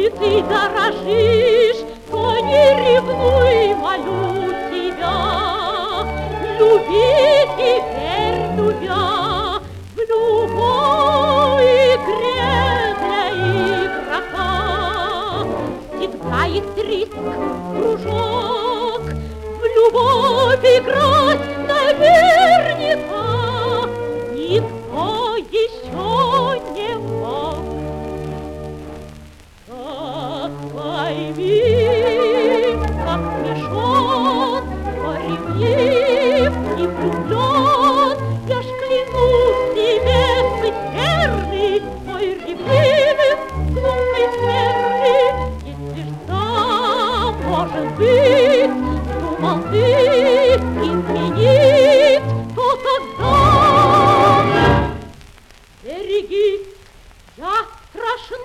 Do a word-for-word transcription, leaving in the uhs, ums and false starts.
ты дорожишь, то не ревнуй, молю тебя. Люби теперь любя в любой игре для игрока. Всегда есть риск, кружок, в любовь играть наверняка никто еще не мог. Так пойми, как смешон, кто ревнив и влюблен, я ж клянусь тебе быть верный, мой ревнивый, глупый смертный. Если ж сам, может быть, думал ты изменить, то тогда берегись, я страшна.